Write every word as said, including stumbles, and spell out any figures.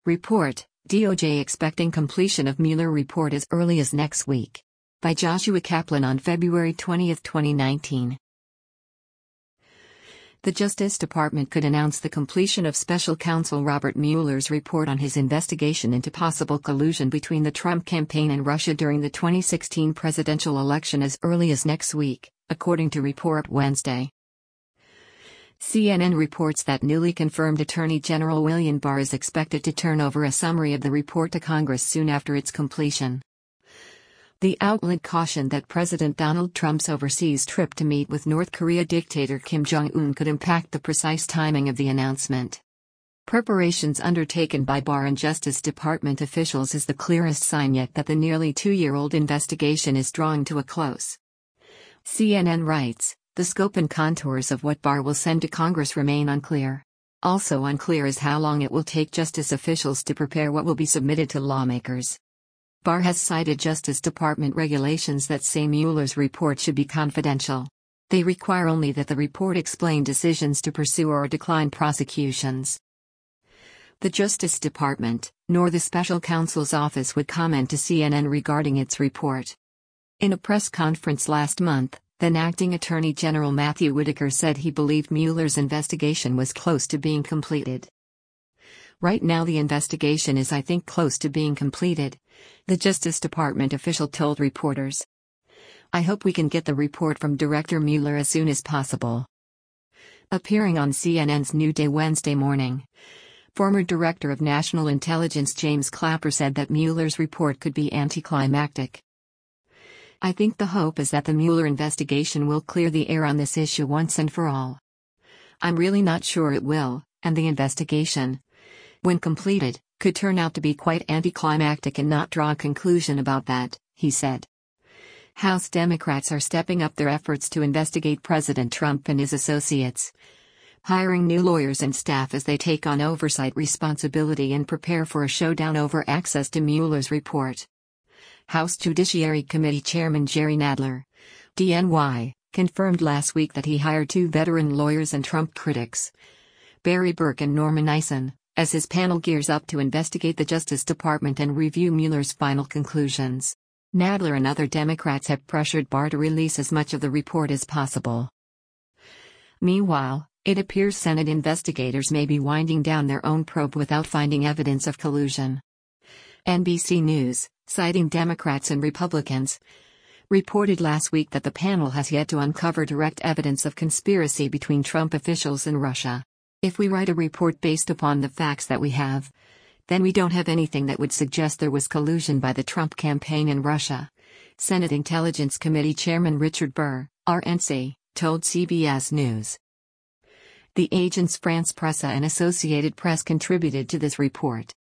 Report, D O J expecting completion of Mueller report as early as next week. By Joshua Kaplan on February twentieth, twenty nineteen. The Justice Department could announce the completion of Special Counsel Robert Mueller's report on his investigation into possible collusion between the Trump campaign and Russia during the twenty sixteen presidential election as early as next week, according to Report Wednesday. C N N reports that newly confirmed Attorney General William Barr is expected to turn over a summary of the report to Congress soon after its completion. The outlet cautioned that President Donald Trump's overseas trip to meet with North Korea dictator Kim Jong-un could impact the precise timing of the announcement. Preparations undertaken by Barr and Justice Department officials is the clearest sign yet that the nearly two-year-old investigation is drawing to a close. C N N writes, the scope and contours of what Barr will send to Congress remain unclear. Also unclear is how long it will take justice officials to prepare what will be submitted to lawmakers. Barr has cited Justice Department regulations that say Mueller's report should be confidential. They require only that the report explain decisions to pursue or decline prosecutions. The Justice Department, nor the Special Counsel's office would comment to C N N regarding its report. In a press conference last month, then acting Attorney General Matthew Whitaker said he believed Mueller's investigation was close to being completed. Right now the investigation is I think close to being completed, the Justice Department official told reporters. I hope we can get the report from Director Mueller as soon as possible. Appearing on C N N's New Day Wednesday morning, former Director of National Intelligence James Clapper said that Mueller's report could be anticlimactic. I think the hope is that the Mueller investigation will clear the air on this issue once and for all. I'm really not sure it will, and the investigation, when completed, could turn out to be quite anticlimactic and not draw a conclusion about that, he said. House Democrats are stepping up their efforts to investigate President Trump and his associates, hiring new lawyers and staff as they take on oversight responsibility and prepare for a showdown over access to Mueller's report. House Judiciary Committee Chairman Jerry Nadler, D N Y, confirmed last week that he hired two veteran lawyers and Trump critics, Barry Burke and Norman Eisen, as his panel gears up to investigate the Justice Department and review Mueller's final conclusions. Nadler and other Democrats have pressured Barr to release as much of the report as possible. Meanwhile, it appears Senate investigators may be winding down their own probe without finding evidence of collusion. N B C News, citing Democrats and Republicans, reported last week that the panel has yet to uncover direct evidence of conspiracy between Trump officials and Russia. If we write a report based upon the facts that we have, then we don't have anything that would suggest there was collusion by the Trump campaign and Russia, Senate Intelligence Committee Chairman Richard Burr, R N C, told C B S News. The agents France Presse and Associated Press contributed to this report.